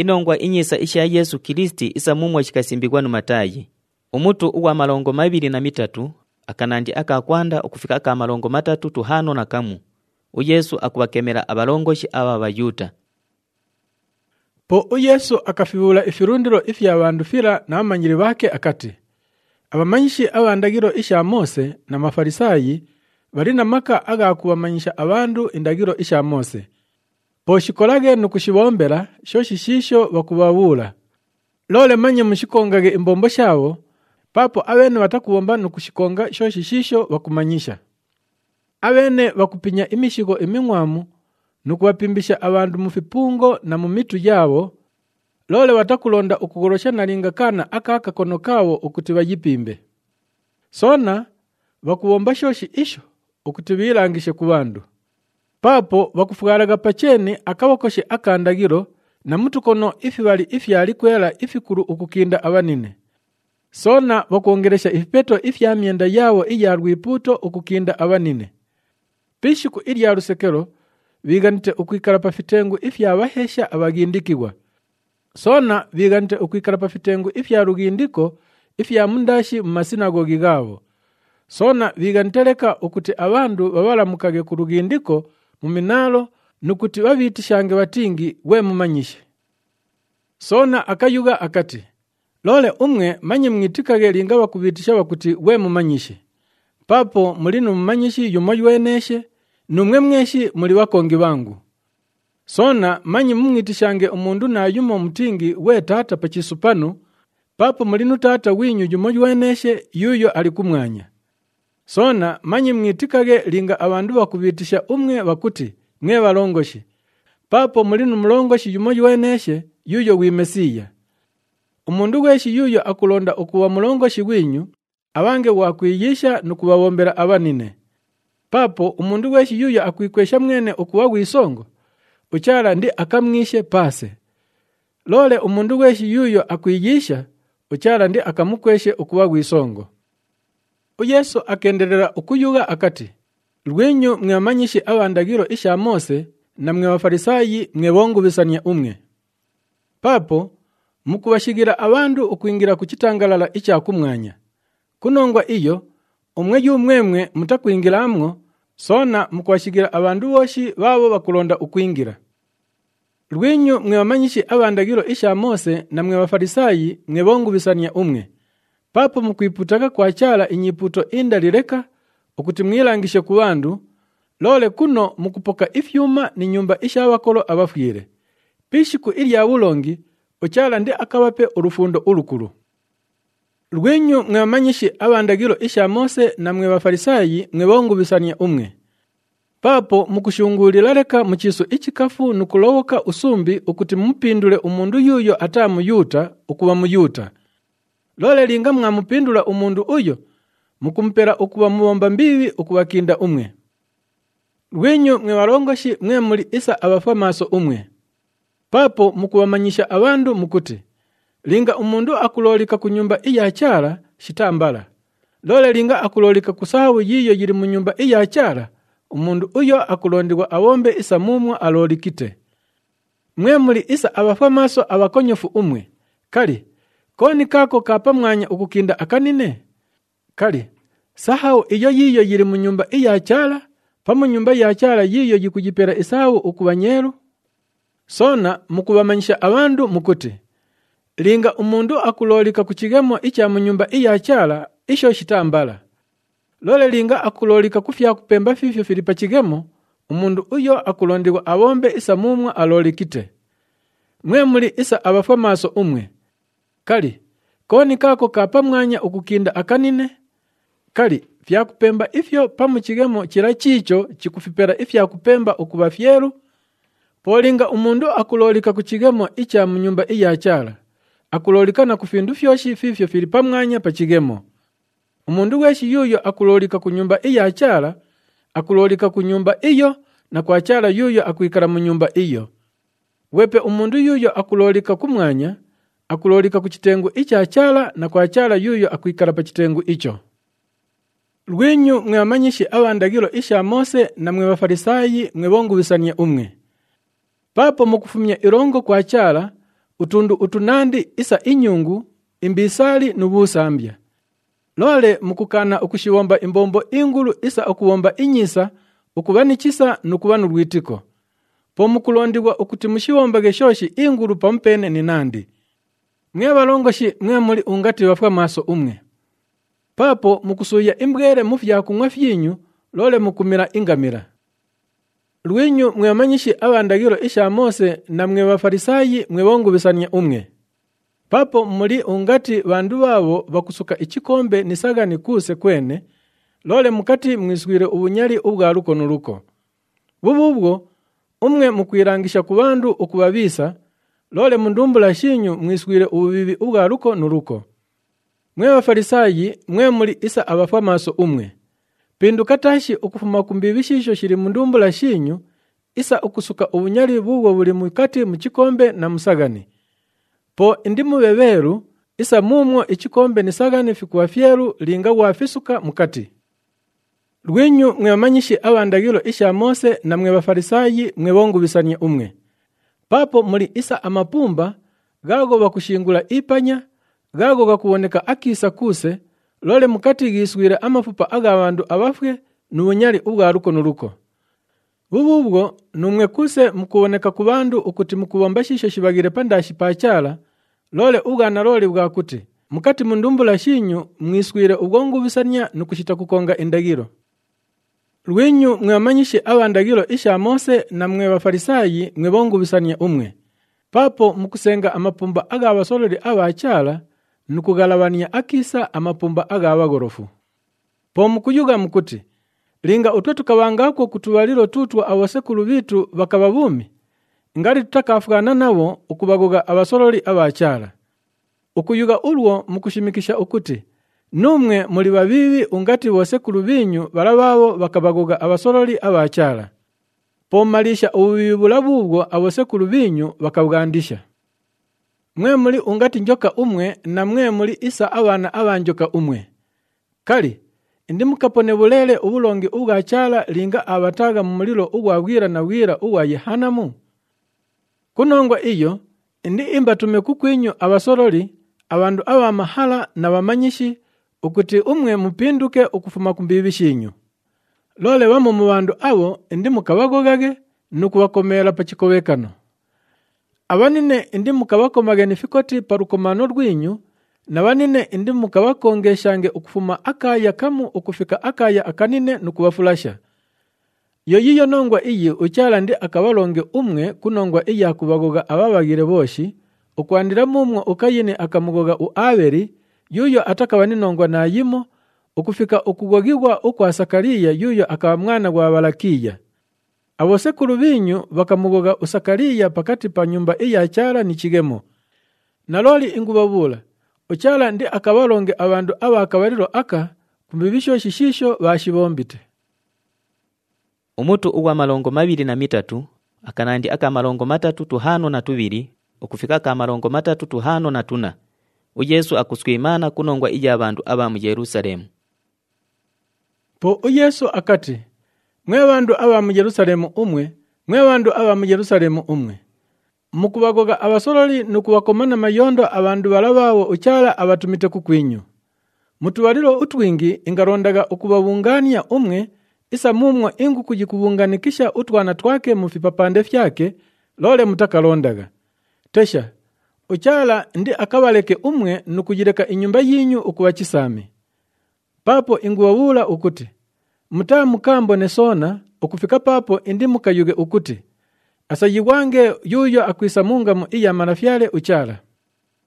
Inongwa inyisa isha Yesu Kristi isa mumwe chikasimbikwa numatayi. Umutu uwa 23 akanandi akakwanda ukufika aka 35 na kamu. Uyesu akubakemera abalongoshi aba bayuta. Po Yesu akafibula ifirundiro ifya abantu fira na amanyiri bake akati, abamanyishi abandagiro isha Mose na mafarisayi bari na maka agakubamanyisha abantu indagiro isha Mose. Po shikolage nukushibombera shoshi shisho bakubabula. Lole manye mushikongage imbombo shabo, papo abene batakubomba nukushikonga shoshi shisho bakumanyisha. Abene bakupinya imishigo imingwamu nukubapimbisha abantu mufipungo na mumitu yabo. Lole watakulonda ukugorosha nalinga kana aka kono kawo ukuti bayipimbe. Sona bakubomba shoshi isho ukuti birangishe ku bandu. Papo bakufugaraga pacheni akabakoshe akandagiro na mutu kono ifi bali ifi yali kwela ifikuru ukukinda abanine. Sona bakuongeresha ifipeto ifi ya mienda yawo iya rwiputo ukukinda abanine. Pishiku ili ya rusekero biganite ukwikara pafitengu ifi ya bahesha abagindikigwa. Sona biganite ukwikara pafitengu ifi ya rugindiko ifi ya mundashi mumasinagogi gabo. Sona biganiteleka ukuti abandu babala mukage ku rugindiko muminalo nukuti babitishange batingi we mumanyishe. Sona akayuga akati, lole umwe manye mwitikage linga bakubitisha bakuti we mumanyishe. Papo mulinu mumanyishi yumoyi weneshe, numwe mweshi muli bakongi bangu. Sona manye mumwitishange umundu na yumo mutingi we tata pachisupanu, papo mulinu tata winyu yumoyi weneshe yuyo alikumwanya. Sona manye mwitikage linga abandu bakubitisha umwe bakuti mwe balongoshi. Papo mulinu mulongoshi yumoyi weneshe yuyo wimesiya. Umundu weshi yuyo akulonda ukuwa mulongoshi winyu, abange wakwiyisha nukubawombera abanine. Papo umundu weshi yuyo akwikwesha mwene ukuwa wisongo, uchara ndi akamwishe pase. Lole umundu weshi yuyo akwiyisha, uchara ndi akamukweshe ukuwa wisongo. Yesu akenderera ukuyuga akati, Lwenyu mwamanyishi abandagiro isha Mose na mwabafarisayi mwebongubisanya umwe. Papo mukubashigira abandu ukuingira kuchitangalala icha kumwanya. Kunongwa iyo umwe y'umwemwe mutakwingiramwo, sona mukubashigira abandu boshi babo bakulonda ukuingira. Lwenyu mwamanyishi abandagiro isha Mose na mwabafarisayi mwebongubisanya umwe. Papo mukwiputaka kwa chala inyiputo indalireka ukuti mwilangishe ku bandu. Lole kuno mukupoka ifyuma ni nyumba isha abakolo abafwire. Pishiku ili ya bulongi uchala ndi akabape urufundo urukuru. Lwenyu mwamanyishi abandagiro isha Mose na mwabafarisayi mwebongubisanya umwe. Papo mukushungulira leka muchiso ichikafu nukulowoka usumbi ukuti mupindule umundu yuyo atamuyuta ukuba muyuta. Lole linga mwamupindula umundu uyo, mukumpera ukuba muomba mbibi ukubakinda umwe. Lwenyu mwebalongoshi mwe muli isa abafa maso umwe. Papo mukubamanyisha abandu mukuti, linga umundu akulolika ku nyumba iya chara shitambala. Lole linga akulolika kusahabu yiyo yiri mu nyumba iya chara, umundu uyo akulondiwa awombe isa mumwa alolikite. Mwe muli isa abafa maso abakonyofu umwe. Kali koni kako kapa mwanya ukukinda akanine? Kali sahau iyo yiyo yiri mu nyumba iya chala, pamu nyumba ya chala yiyo yikujipera isau ukubanyeru. Sona mukubamanyisha abandu mukuti, linga umundu akulolika kuchigemo icha mu nyumba iya chala isho shitambala. Lole linga akulolika kufya kupemba fifyo filipa chigemo, umundu uyo akulondiwa awombe isa mumwa alolikite. Mwe muli isa abafa maso umwe. Kali koni kako kapa mwanya ukukinda akanine? Kali fya kupemba ifyo pamuchigemo chira chicho chikufipera ifya kupemba ukubafyeru. Polinga umundu akulolika kuchigemo icha mu nyumba iya chala, akulolika na kufindu fyoshi fifyo filipa mwanya pachigemo. Umundu weshi yuyo akulolika ku nyumba iya chala, akulolika ku nyumba iyo na kwa chala yuyo akuikara mu nyumba iyo. Wepe umundu yuyo akulolika kumwanya, akulolika ku kitengu icha chala na kwa chala yuyo akuikara pa kitengu icho. Lwenyu mwamanyishi abandagiro isha Mose na mwabafarisayi mwebongubisanya umwe. Papo mukufumya irongo kwa chala, utundu utunandi isa inyungu, imbisali nubusambya. Lole mukukana ukushiwomba imbombo ingulu isa okuwomba inyisa, ukubanikisa nukubanu rwitiko. Po mukulondiwa ukuti mushiwomba geshoshi ingulu pampene ni nandi. Mwe balongoshi mwe muli ungati wafwa maso umwe. Papo mukusuya imbwere mufya kumwa fyinyu, lole mukumira ingamira. Lwinyu mwe amanyishi abandagiro isha Mose na mwe bafarisayi mwe bongubisanya umwe. Papo muli ungati bandu babo bakusuka ichikombe nisagani kuse kwene, lole mukati mwiswire ubunyali ubwaruko nuruko. Bububwo umwe mukwirangisha ku bandu ukubabisa, lole mundumbula shinyu mwiswire ububibi ubwaruko nuruko. Mwe bafarisayi mwe muli isa abafwa maso umwe. Pinduka tashi ukufuma kumbibishisho shiri mundumbula shinyu, isa ukusuka ubunyali bubwo buli mukati muchikombe na musagani. Po indimu beberu, isa mumwo ichikombe nisagani fikuwa fyeru linga wafisuka mukati. Lwinyu mwe amanyishi abandagiro isha Mose na mwe bafarisayi mwe bongubisanye umwe. Papo muli isa amapumba, gago bakushingula ipanya, gago gakuwoneka akisa kuse, lole mukati giswire amafupa aga abandu abafwe nubunyali ubwaruko nuruko. Bububwo numwe kuse mukuwoneka ku bandu ukuti mukubomba shisho shibagire pandashi pachala, lole ugana lole bwakuti mukati mundumbula shinyu mwiswire ubwongubisanya nukushita kukonga indagiro. Lwinyu mwe amanyishi abandagiro isha Mose na mwe bafarisayi mwe bongubisanya umwe. Papo mukusenga amapumba aga abasololi abachala nukugalabania akisa amapumba aga abagorofu. Po mukuyuga mukuti linga utwe tukabangako kutubaliro tutwa abasekulu bitu bakababumi, ngali tutakafugana nabo ukubagoga abasololi abachala. Ukuyuga ulwo mukushimikisha ukuti numwe muri babibi ungati bosekulu binyu barababo bakabagoga abasololi abachala. Po malisha ububibi bulabubwo abosekulu binyu bakabwandisha. Mwe muri ungati njoka umwe na mwe muri isa abana abanjoka umwe. Kali indi mukapone bulele ubulongi ubwachala linga abataga mu muliro ubwabwira na bwira uwa Yehanamu. Kunongwa iyo indi imba tumekukwinyu abasololi abandu abamahala na bamanyishi ukuti umwe mupinduke ukufuma kumbibishinyu. Lole bamo mu bandu abo indi mukabagogage nukubakomera pachikowekano. Abanine indi mukabakomage nifikoti parukomano rwinyu, na banine indi mukabakongeshange ukufuma akaya kamu ukufika akaya akanine nukubafulasha. Yoyiyo nongwa iyi uchala ndi akabalonge umwe kunongwa iya kubagoga ababagire boshi, ukwandira mumwe ukayine akamugoga uaberi, yuyo atakabani nongwa na yimo, ukufika ukugogigwa ukwa Sakariya yuyo akaba mwana wa Balakiya. Abosekulu binyu bakamugoga Usakariya pakati pa nyumba iya chala ni chigemo. Naloli ingubabula, uchala ndi akabalonge abandu abakabaliro aka kumbibisho shishisho bashibombite. Umutu uwa malongo 23 akanandi aka malongo 352 ukufika aka malongo 354 uyesu akuswimana kunongwa ija abandu aba mu Yerusalemu. Po uyesu akati, mwe bandu aba mu Yerusalemu umwe, mwe bandu aba mu Yerusalemu umwe. Mukubagoga abasololi nukubakomana mayondo abandu balabawo uchala abatumite kukwinyu. Mutubaliro utwingi ingarondaga ukubabungania umwe, isa mumwa ingu kujikubunganikisha utwana twake mufipapande fyake, lole mutakarondaga. Tesha, uchala ndi akabaleke umwe nukujireka inyumba yinyu ukubachisami. Papo inguwabula ukuti, mutamukambo nesona, ukufika papo indi mukayuge ukuti, asayiwange yuyo akwisa munga mu iya marafyale uchala.